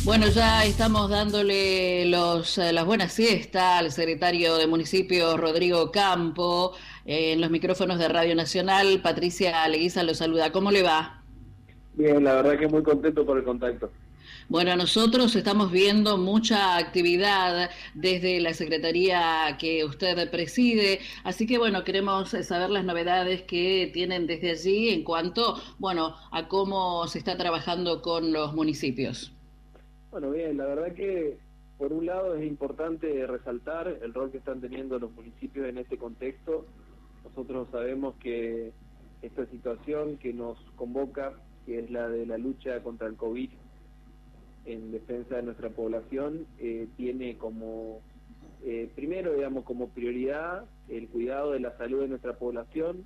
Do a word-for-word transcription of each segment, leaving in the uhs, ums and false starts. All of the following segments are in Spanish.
Bueno, ya estamos dándole los, eh, las buenas siestas al secretario de Municipios, Rodrigo Campo, eh, en los micrófonos de Radio Nacional. Patricia Leguiza lo saluda. ¿Cómo le va? Bien, la verdad que muy contento por el contacto. Bueno, nosotros estamos viendo mucha actividad desde la Secretaría que usted preside, así que bueno, queremos saber las novedades que tienen desde allí en cuanto, bueno, a cómo se está trabajando con los municipios. Bueno, bien, la verdad que por un lado es importante resaltar el rol que están teniendo los municipios en este contexto. Nosotros sabemos que esta situación que nos convoca, que es la de la lucha contra el COVID en defensa de nuestra población, eh, tiene como, eh, primero, digamos, como prioridad el cuidado de la salud de nuestra población.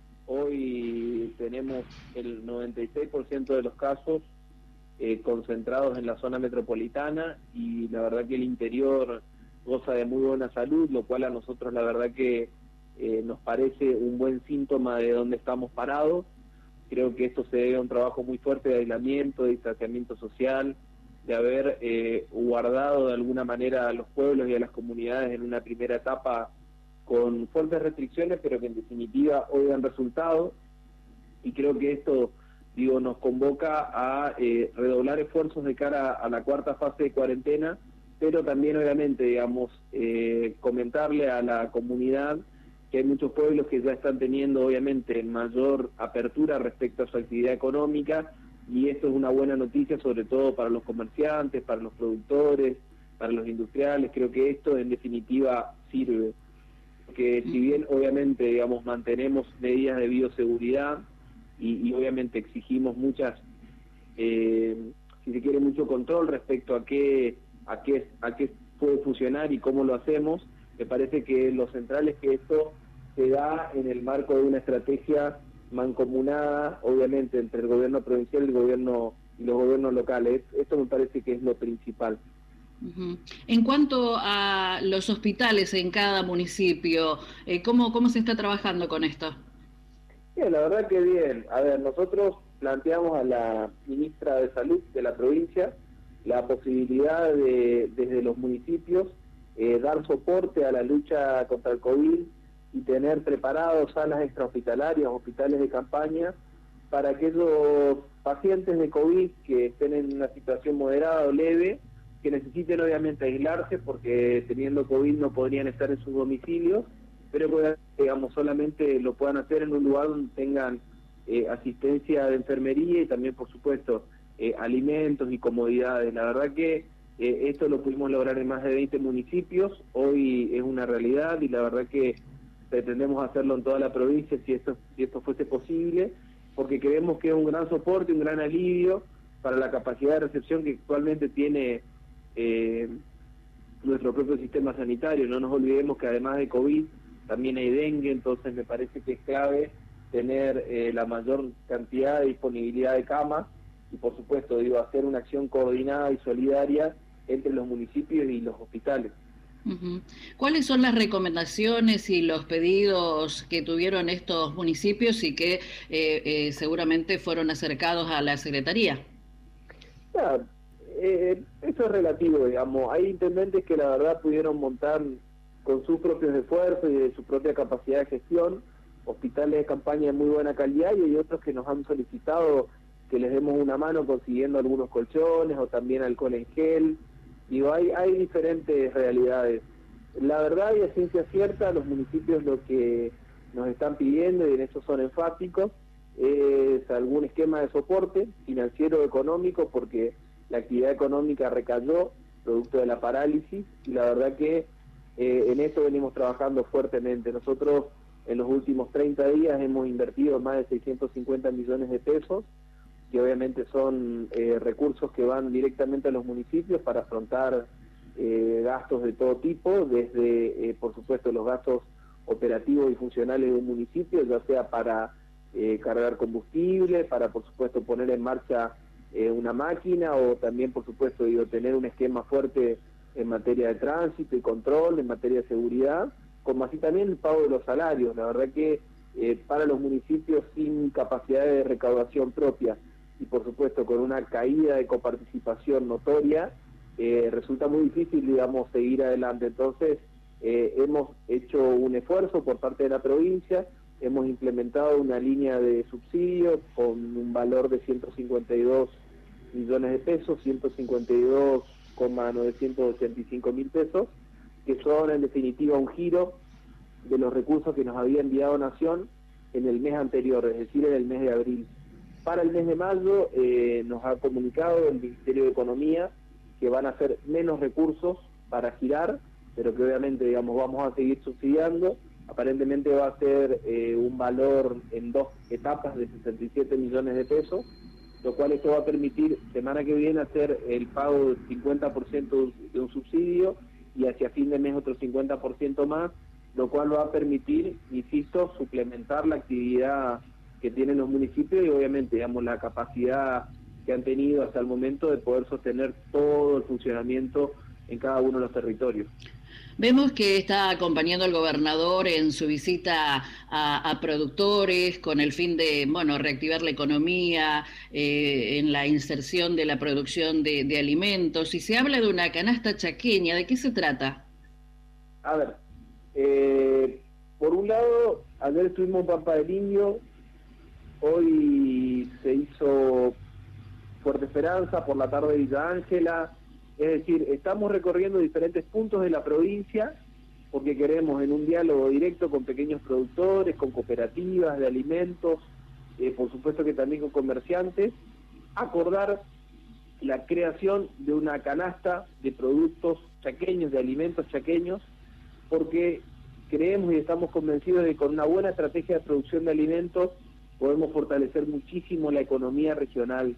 Hoy tenemos el noventa y seis por ciento de los casos Eh, concentrados en la zona metropolitana, y la verdad que el interior goza de muy buena salud, lo cual a nosotros la verdad que eh, nos parece un buen síntoma de dónde estamos parados. Creo que esto se debe a un trabajo muy fuerte de aislamiento, de distanciamiento social, de haber eh, guardado de alguna manera a los pueblos y a las comunidades en una primera etapa con fuertes restricciones, pero que en definitiva hoy dan resultado. Y creo que esto, digo, nos convoca a eh, redoblar esfuerzos de cara a la cuarta fase de cuarentena, pero también obviamente, digamos, eh, comentarle a la comunidad que hay muchos pueblos que ya están teniendo obviamente mayor apertura respecto a su actividad económica, y esto es una buena noticia sobre todo para los comerciantes, para los productores, para los industriales. Creo que esto en definitiva sirve, porque si bien obviamente, digamos, mantenemos medidas de bioseguridad, Y, y obviamente exigimos muchas, eh, si se quiere, mucho control respecto a qué, a qué, a qué puede funcionar y cómo lo hacemos. Me parece que lo central es que esto se da en el marco de una estrategia mancomunada, obviamente, entre el gobierno provincial y el gobierno y los gobiernos locales. Esto me parece que es lo principal. Uh-huh. En cuanto a los hospitales en cada municipio, eh, ¿cómo, cómo se está trabajando con esto? Bien, la verdad que bien. A ver, nosotros planteamos a la ministra de Salud de la provincia la posibilidad de, desde los municipios, eh, dar soporte a la lucha contra el COVID y tener preparados salas extrahospitalarias, hospitales de campaña, para aquellos pacientes de COVID que estén en una situación moderada o leve, que necesiten obviamente aislarse porque teniendo COVID no podrían estar en sus domicilios, pero que, digamos, solamente lo puedan hacer en un lugar donde tengan eh, asistencia de enfermería y también, por supuesto, eh, alimentos y comodidades. La verdad que eh, esto lo pudimos lograr en más de veinte municipios, hoy es una realidad y la verdad que pretendemos hacerlo en toda la provincia si esto, si esto fuese posible, porque creemos que es un gran soporte, un gran alivio para la capacidad de recepción que actualmente tiene eh, nuestro propio sistema sanitario. No nos olvidemos que además de COVID también hay dengue, entonces me parece que es clave tener eh, la mayor cantidad de disponibilidad de camas y, por supuesto, digo, hacer una acción coordinada y solidaria entre los municipios y los hospitales. Uh-huh. ¿Cuáles son las recomendaciones y los pedidos que tuvieron estos municipios y que eh, eh, seguramente fueron acercados a la Secretaría? Ya, eh, eso es relativo, digamos. Hay intendentes que la verdad pudieron montar con sus propios esfuerzos y de su propia capacidad de gestión hospitales de campaña de muy buena calidad, y hay otros que nos han solicitado que les demos una mano consiguiendo algunos colchones o también alcohol en gel. Digo, hay, hay diferentes realidades. La verdad y a ciencia cierta, los municipios lo que nos están pidiendo, y en eso son enfáticos, es algún esquema de soporte financiero económico, porque la actividad económica recayó producto de la parálisis, y la verdad que eh, en eso venimos trabajando fuertemente. Nosotros en los últimos treinta días hemos invertido más de seiscientos cincuenta millones de pesos, que obviamente son eh, recursos que van directamente a los municipios para afrontar eh, gastos de todo tipo, desde, eh, por supuesto, los gastos operativos y funcionales de un municipio, ya sea para eh, cargar combustible, para, por supuesto, poner en marcha eh, una máquina, o también, por supuesto, digo, tener un esquema fuerte en materia de tránsito y control, en materia de seguridad, como así también el pago de los salarios. La verdad que eh, para los municipios sin capacidad de recaudación propia y por supuesto con una caída de coparticipación notoria, eh, resulta muy difícil, digamos, seguir adelante. Entonces, eh, hemos hecho un esfuerzo por parte de la provincia, hemos implementado una línea de subsidio con un valor de ciento cincuenta y dos millones de pesos, ciento cincuenta y dos coma novecientos ochenta y cinco mil pesos, que son en definitiva un giro de los recursos que nos había enviado Nación en el mes anterior, es decir, en el mes de abril. Para el mes de mayo eh, nos ha comunicado el Ministerio de Economía que van a ser menos recursos para girar, pero que obviamente, digamos, vamos a seguir subsidiando. Aparentemente va a ser eh, un valor en dos etapas de sesenta y siete millones de pesos, lo cual esto va a permitir semana que viene hacer el pago del cincuenta por ciento de un subsidio y hacia fin de mes otro cincuenta por ciento más, lo cual va a permitir, insisto, suplementar la actividad que tienen los municipios y obviamente, digamos, la capacidad que han tenido hasta el momento de poder sostener todo el funcionamiento en cada uno de los territorios. Vemos que está acompañando al gobernador en su visita a, a productores con el fin de, bueno, reactivar la economía, eh, en la inserción de la producción de, de alimentos. Y se habla de una canasta chaqueña, ¿de qué se trata? A ver, eh, por un lado, ayer estuvimos en Pampa del Indio, hoy se hizo Fuerte Esperanza, por la tarde Villa Ángela. Es decir, estamos recorriendo diferentes puntos de la provincia porque queremos en un diálogo directo con pequeños productores, con cooperativas de alimentos, eh, por supuesto que también con comerciantes, acordar la creación de una canasta de productos chaqueños, de alimentos chaqueños, porque creemos y estamos convencidos de que con una buena estrategia de producción de alimentos podemos fortalecer muchísimo la economía regional.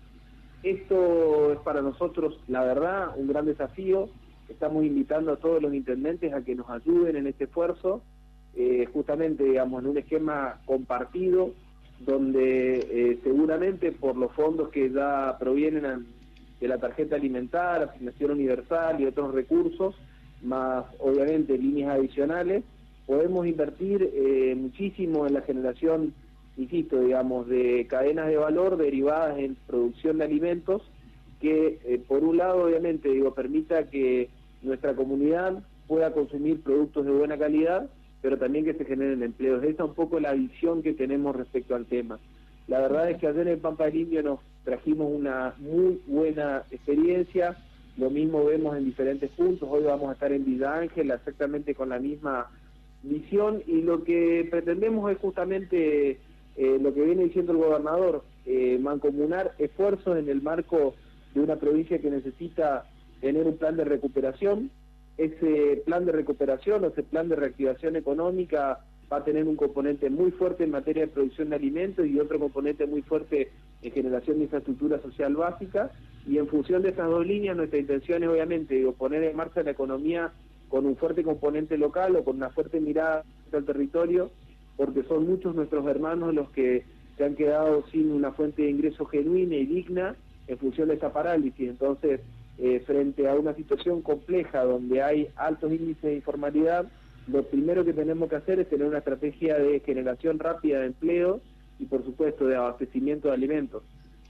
Esto es para nosotros, la verdad, un gran desafío. Estamos invitando a todos los intendentes a que nos ayuden en este esfuerzo, eh, justamente, digamos, en un esquema compartido, donde eh, seguramente por los fondos que ya provienen de la tarjeta alimentar, asignación universal y otros recursos, más obviamente líneas adicionales, podemos invertir eh, muchísimo en la generación, insisto, digamos, de cadenas de valor derivadas en producción de alimentos que, eh, por un lado, obviamente, digo, permita que nuestra comunidad pueda consumir productos de buena calidad, pero también que se generen empleos. Esa es un poco la visión que tenemos respecto al tema. La verdad es que ayer en Pampa del Indio nos trajimos una muy buena experiencia, lo mismo vemos en diferentes puntos, hoy vamos a estar en Villa Ángela exactamente con la misma visión, y lo que pretendemos es justamente eh, lo que viene diciendo el gobernador, eh, mancomunar esfuerzos en el marco de una provincia que necesita tener un plan de recuperación. Ese plan de recuperación o ese plan de reactivación económica va a tener un componente muy fuerte en materia de producción de alimentos y otro componente muy fuerte en generación de infraestructura social básica, y en función de esas dos líneas nuestra intención es obviamente digo, poner en marcha la economía con un fuerte componente local o con una fuerte mirada al territorio, porque son muchos nuestros hermanos los que se han quedado sin una fuente de ingreso genuina y digna en función de esta parálisis. Entonces, eh, frente a una situación compleja donde hay altos índices de informalidad, lo primero que tenemos que hacer es tener una estrategia de generación rápida de empleo y, por supuesto, de abastecimiento de alimentos.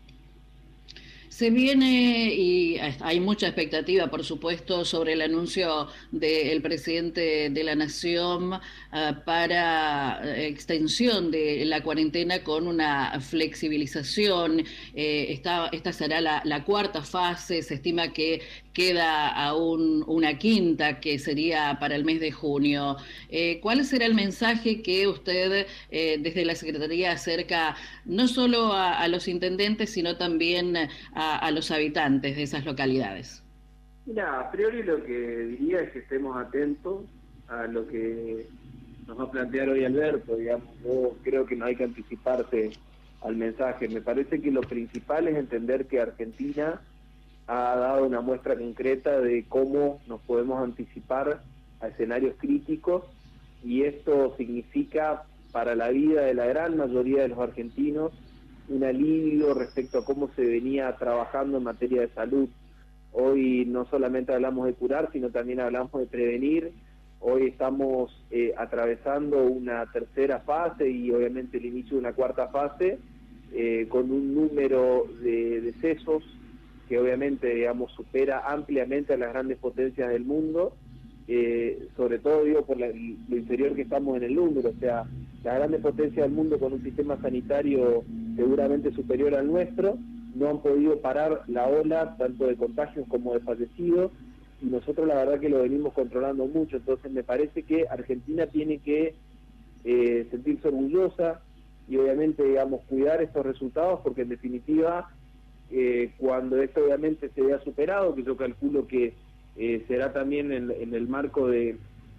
Se viene, y hay mucha expectativa, por supuesto, sobre el anuncio del presidente de la Nación uh, para extensión de la cuarentena con una flexibilización. Eh, esta, esta será la, la cuarta fase, se estima que queda aún una quinta, que sería para el mes de junio. Eh, ¿Cuál será el mensaje que usted eh, desde la Secretaría acerca no solo a, a los intendentes, sino también a, a los habitantes de esas localidades? Mira, a priori lo que diría es que estemos atentos a lo que nos va a plantear hoy Alberto. Digamos, yo creo que no hay que anticiparse al mensaje. Me parece que lo principal es entender que Argentina ha dado una muestra concreta de cómo nos podemos anticipar a escenarios críticos, y esto significa para la vida de la gran mayoría de los argentinos un alivio respecto a cómo se venía trabajando en materia de salud. Hoy no solamente hablamos de curar, sino también hablamos de prevenir. Hoy estamos eh, atravesando una tercera fase y obviamente el inicio de una cuarta fase, eh, con un número de decesos que obviamente, digamos, supera ampliamente a las grandes potencias del mundo, eh, sobre todo, digo, por la, lo inferior que estamos en el número. O sea, las grandes potencias del mundo con un sistema sanitario seguramente superior al nuestro no han podido parar la ola tanto de contagios como de fallecidos, y nosotros la verdad que lo venimos controlando mucho. Entonces me parece que Argentina tiene que eh, sentirse orgullosa y obviamente, digamos, cuidar estos resultados, porque en definitiva eh, cuando esto obviamente se vea superado, que yo calculo que eh, será también en, en el marco de,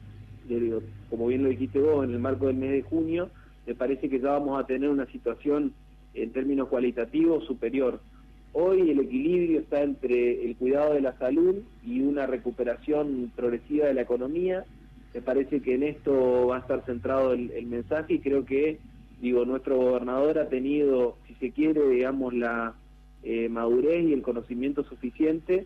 de, como bien lo dijiste vos, en el marco del mes de junio, me parece que ya vamos a tener una situación en términos cualitativos superior. Hoy el equilibrio está entre el cuidado de la salud y una recuperación progresiva de la economía. Me parece que en esto va a estar centrado el, el mensaje, y creo que, digo, nuestro gobernador ha tenido, si se quiere, digamos, la eh, madurez y el conocimiento suficiente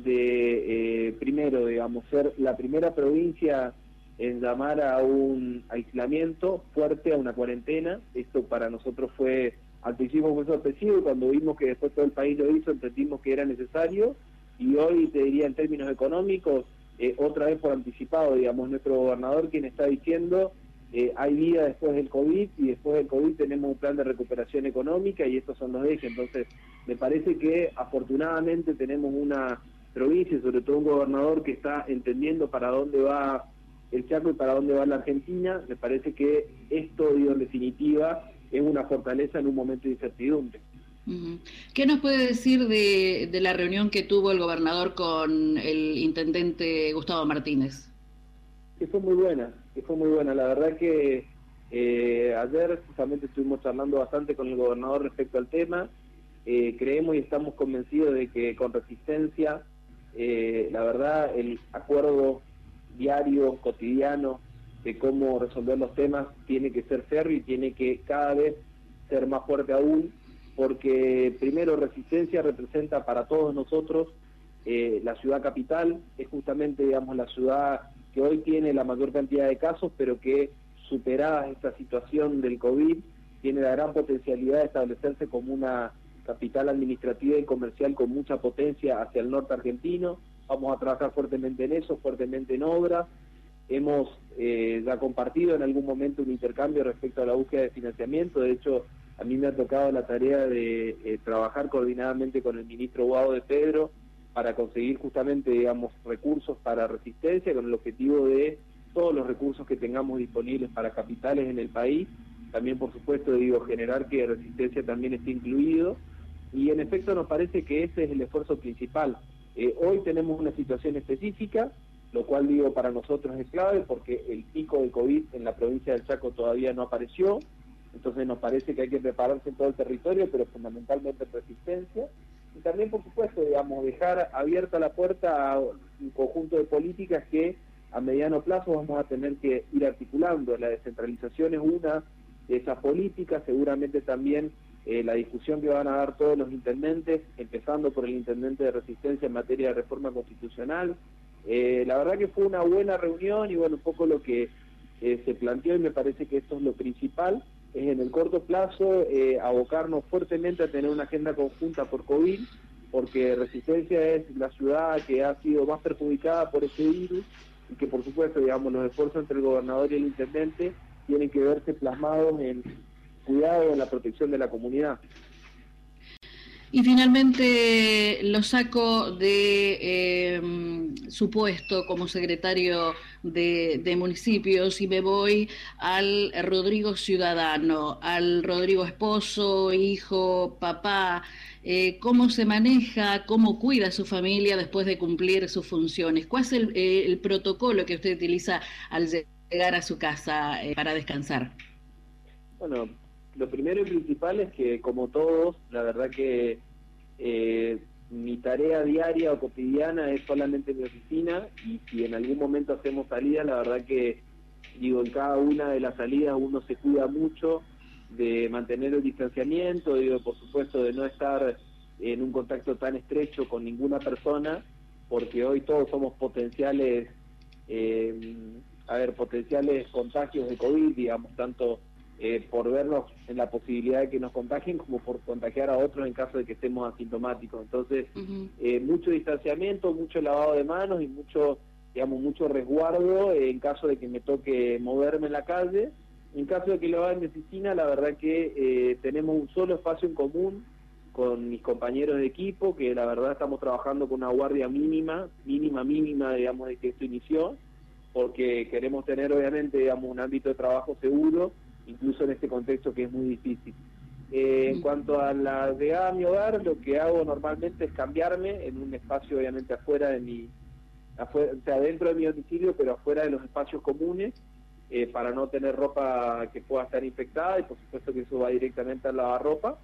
de, eh, primero, digamos, ser la primera provincia en llamar a un aislamiento fuerte, a una cuarentena. Esto para nosotros fue, al principio fue sorpresivo, y cuando vimos que después todo el país lo hizo, entendimos que era necesario, y hoy, te diría, en términos económicos, eh, otra vez por anticipado, digamos, nuestro gobernador quien está diciendo, eh, hay vida después del COVID, y después del COVID tenemos un plan de recuperación económica, y estos son los ejes. Entonces, me parece que afortunadamente tenemos una provincia, sobre todo un gobernador que está entendiendo para dónde va el Chaco y para dónde va la Argentina. Me parece que esto, digo, en definitiva, es una fortaleza en un momento de incertidumbre. ¿Qué nos puede decir de, de la reunión que tuvo el gobernador con el intendente Gustavo Martínez? Que fue muy buena, que fue muy buena. La verdad que eh, ayer justamente estuvimos charlando bastante con el gobernador respecto al tema. Eh, creemos y estamos convencidos de que con Resistencia, eh, la verdad, el acuerdo diario, cotidiano, de cómo resolver los temas tiene que ser férreo y tiene que cada vez ser más fuerte aún, porque primero Resistencia representa para todos nosotros eh, la ciudad capital. Es justamente, digamos, la ciudad que hoy tiene la mayor cantidad de casos, pero que, superada esta situación del COVID, tiene la gran potencialidad de establecerse como una capital administrativa y comercial con mucha potencia hacia el norte argentino. Vamos a trabajar fuertemente en eso, fuertemente en obras. Hemos eh, ya compartido en algún momento un intercambio respecto a la búsqueda de financiamiento. De hecho, a mí me ha tocado la tarea de eh, trabajar coordinadamente con el ministro Guado de Pedro para conseguir justamente, digamos, recursos para Resistencia, con el objetivo de todos los recursos que tengamos disponibles para capitales en el país. También, por supuesto, digo, generar que Resistencia también esté incluido. Y en efecto nos parece que ese es el esfuerzo principal. Eh, hoy tenemos una situación específica, lo cual, digo, para nosotros es clave, porque el pico de COVID en la provincia del Chaco todavía no apareció. Entonces nos parece que hay que prepararse en todo el territorio, pero fundamentalmente en Resistencia. Y también, por supuesto, digamos, dejar abierta la puerta a un conjunto de políticas que a mediano plazo vamos a tener que ir articulando. La descentralización es una de esas políticas, seguramente también eh, la discusión que van a dar todos los intendentes, empezando por el intendente de Resistencia en materia de reforma constitucional. Eh, la verdad que fue una buena reunión, y bueno, un poco lo que eh, se planteó, y me parece que esto es lo principal, es en el corto plazo eh, abocarnos fuertemente a tener una agenda conjunta por COVID, porque Resistencia es la ciudad que ha sido más perjudicada por este virus, y que, por supuesto, digamos, los esfuerzos entre el gobernador y el intendente tienen que verse plasmados en cuidado, en la protección de la comunidad. Y finalmente lo saco de eh, su puesto como secretario de, de municipios y me voy al Rodrigo ciudadano, al Rodrigo esposo, hijo, papá. Eh, ¿Cómo se maneja, cómo cuida a su familia después de cumplir sus funciones? ¿Cuál es el, eh, el protocolo que usted utiliza al llegar a su casa eh, para descansar? Bueno, lo primero y principal es que, como todos, la verdad que eh, mi tarea diaria o cotidiana es solamente mi oficina, y si en algún momento hacemos salidas, la verdad que, digo, en cada una de las salidas uno se cuida mucho de mantener el distanciamiento, digo, por supuesto, de no estar en un contacto tan estrecho con ninguna persona, porque hoy todos somos potenciales, eh, a ver, potenciales contagios de COVID, digamos, tanto eh, por vernos en la posibilidad de que nos contagien como por contagiar a otros en caso de que estemos asintomáticos. Entonces, uh-huh. eh, mucho distanciamiento, mucho lavado de manos y mucho, digamos, mucho resguardo eh, en caso de que me toque moverme en la calle. En caso de que lo haga en mi oficina, la verdad que eh, tenemos un solo espacio en común con mis compañeros de equipo, que la verdad estamos trabajando con una guardia mínima, mínima, mínima, digamos, de que esto inició, porque queremos tener, obviamente, digamos, un ámbito de trabajo seguro, incluso en este contexto que es muy difícil. Eh, en cuanto a la llegada a mi hogar, lo que hago normalmente es cambiarme en un espacio, obviamente, afuera de mi, afuera, o sea, dentro de mi domicilio, pero afuera de los espacios comunes, eh, para no tener ropa que pueda estar infectada, y por supuesto que eso va directamente al lavarropa.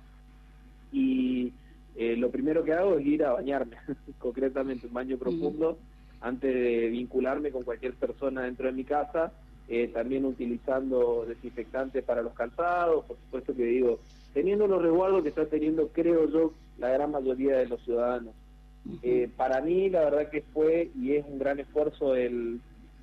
Y eh, lo primero que hago es ir a bañarme, concretamente un baño profundo, uh-huh. antes de vincularme con cualquier persona dentro de mi casa, eh, también utilizando desinfectantes para los calzados, por supuesto que digo, teniendo los resguardos que está teniendo, creo yo, la gran mayoría de los ciudadanos. Uh-huh. Eh, para mí, la verdad que fue y es un gran esfuerzo el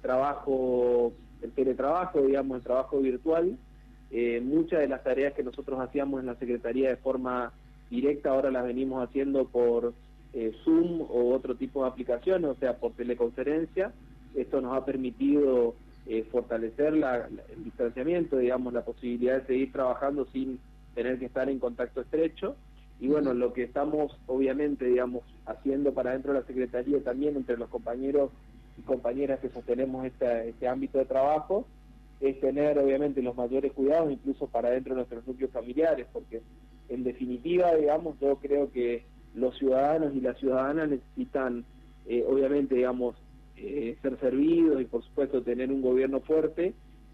trabajo, el teletrabajo, digamos, el trabajo virtual. Eh, muchas de las tareas que nosotros hacíamos en la Secretaría de forma directa ahora las venimos haciendo por eh, Zoom o otro tipo de aplicaciones, o sea, por teleconferencia. Esto nos ha permitido eh, fortalecer la, la, el distanciamiento, digamos, la posibilidad de seguir trabajando sin tener que estar en contacto estrecho. Y bueno, lo que estamos obviamente, digamos, haciendo para dentro de la Secretaría también entre los compañeros y compañeras que sostenemos este, este ámbito de trabajo, es tener obviamente los mayores cuidados incluso para dentro de nuestros núcleos familiares, porque en definitiva, digamos, yo creo que los ciudadanos y las ciudadanas necesitan eh, obviamente, digamos, eh, ser servidos y por supuesto tener un gobierno fuerte.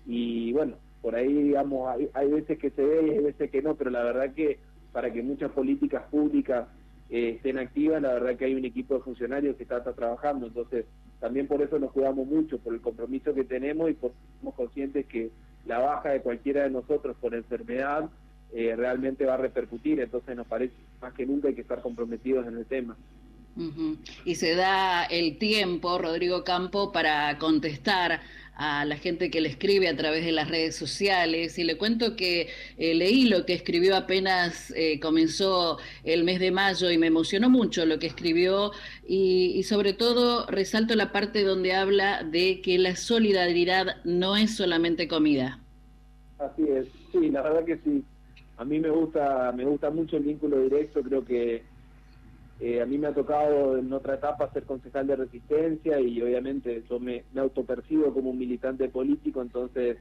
Y bueno, por ahí, digamos, hay, hay veces que se ve y hay veces que no, pero la verdad que para que muchas políticas públicas eh, estén activas, la verdad que hay un equipo de funcionarios que está, está trabajando. Entonces también por eso nos cuidamos mucho, por el compromiso que tenemos y por somos conscientes que la baja de cualquiera de nosotros por enfermedad eh, realmente va a repercutir. Entonces nos parece más que nunca hay que estar comprometidos en el tema. Uh-huh. Y se da el tiempo, Rodrigo Campo, para contestar a la gente que le escribe a través de las redes sociales. Y le cuento que eh, leí lo que escribió apenas eh, comenzó el mes de mayo y me emocionó mucho lo que escribió y, y sobre todo resalto la parte donde habla de que la solidaridad no es solamente comida. Así es, sí, la verdad que sí. A mí me gusta, me gusta mucho el vínculo directo, creo que Eh, a mí me ha tocado en otra etapa ser concejal de Resistencia y obviamente yo me, me autopercibo como un militante político, entonces,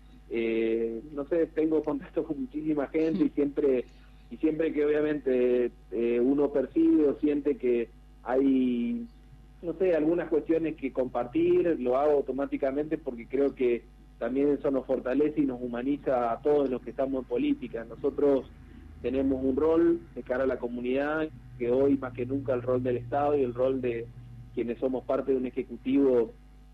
eh, no sé, tengo contacto con muchísima gente y siempre y siempre que obviamente eh, uno percibe o siente que hay, no sé, algunas cuestiones que compartir, lo hago automáticamente porque creo que también eso nos fortalece y nos humaniza a todos los que estamos en política. Nosotros tenemos un rol de cara a la comunidad, que hoy más que nunca el rol del Estado y el rol de quienes somos parte de un ejecutivo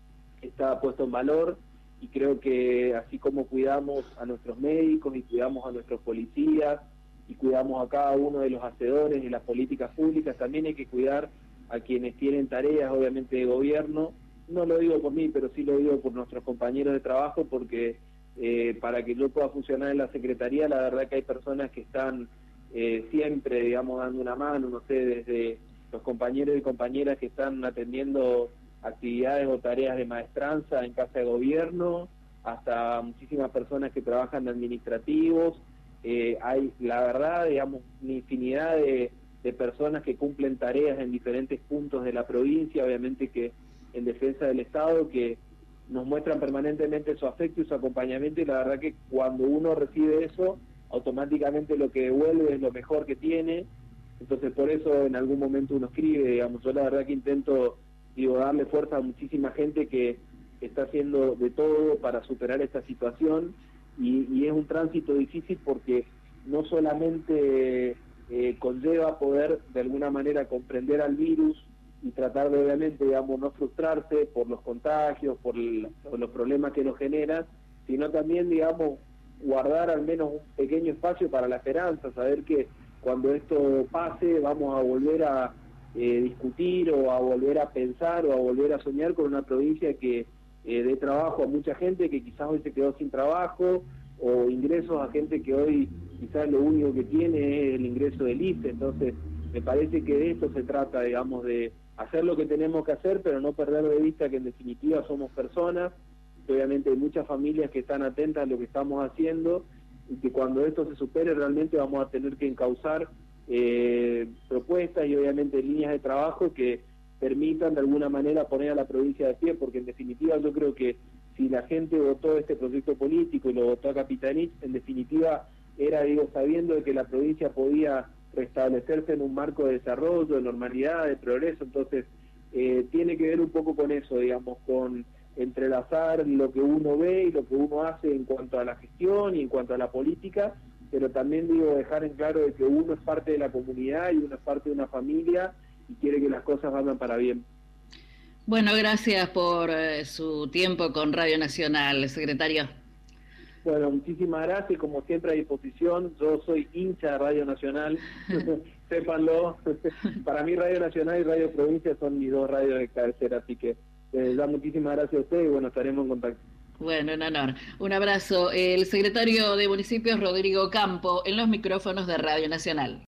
está puesto en valor, y creo que así como cuidamos a nuestros médicos y cuidamos a nuestros policías y cuidamos a cada uno de los hacedores de las políticas públicas, también hay que cuidar a quienes tienen tareas obviamente de gobierno. No lo digo por mí, pero sí lo digo por nuestros compañeros de trabajo, porque eh, para que yo pueda funcionar en la Secretaría, la verdad que hay personas que están eh, siempre, digamos, dando una mano, no sé, desde los compañeros y compañeras que están atendiendo actividades o tareas de maestranza en casa de gobierno, hasta muchísimas personas que trabajan de administrativos. Eh, hay, la verdad, digamos, una infinidad de, de personas que cumplen tareas en diferentes puntos de la provincia, obviamente que en defensa del Estado, que nos muestran permanentemente su afecto y su acompañamiento, y la verdad que cuando uno recibe eso, automáticamente lo que devuelve es lo mejor que tiene. Entonces por eso en algún momento uno escribe, digamos. Yo la verdad que intento, digo, darle fuerza a muchísima gente que está haciendo de todo para superar esta situación, y, y es un tránsito difícil porque no solamente eh, conlleva poder de alguna manera comprender al virus y tratar de, obviamente, digamos, no frustrarse por los contagios, por, el, por los problemas que nos genera, sino también, digamos, guardar al menos un pequeño espacio para la esperanza, saber que cuando esto pase vamos a volver a eh, discutir o a volver a pensar o a volver a soñar con una provincia que eh, dé trabajo a mucha gente que quizás hoy se quedó sin trabajo o ingresos a gente que hoy quizás lo único que tiene es el ingreso del I S S S E. Entonces me parece que de esto se trata, digamos, de hacer lo que tenemos que hacer, pero no perder de vista que en definitiva somos personas, que obviamente hay muchas familias que están atentas a lo que estamos haciendo, y que cuando esto se supere realmente vamos a tener que encauzar eh, propuestas y obviamente líneas de trabajo que permitan de alguna manera poner a la provincia de pie, porque en definitiva yo creo que si la gente votó este proyecto político y lo votó a Capitanich, en definitiva era, digo, sabiendo de que la provincia podía restablecerse en un marco de desarrollo, de normalidad, de progreso. Entonces eh, tiene que ver un poco con eso, digamos, con entrelazar lo que uno ve y lo que uno hace en cuanto a la gestión y en cuanto a la política, pero también, digo, dejar en claro de que uno es parte de la comunidad y uno es parte de una familia y quiere que las cosas vayan para bien. Bueno, gracias por eh, su tiempo con Radio Nacional, secretario. Bueno, muchísimas gracias, como siempre a disposición. Yo soy hincha de Radio Nacional, sépanlo. Para mí Radio Nacional y Radio Provincia son mis dos radios de cabecera, así que les da muchísimas gracias a ustedes y bueno, estaremos en contacto. Bueno, un honor. Un abrazo. El secretario de Municipios, Rodrigo Campo, en los micrófonos de Radio Nacional.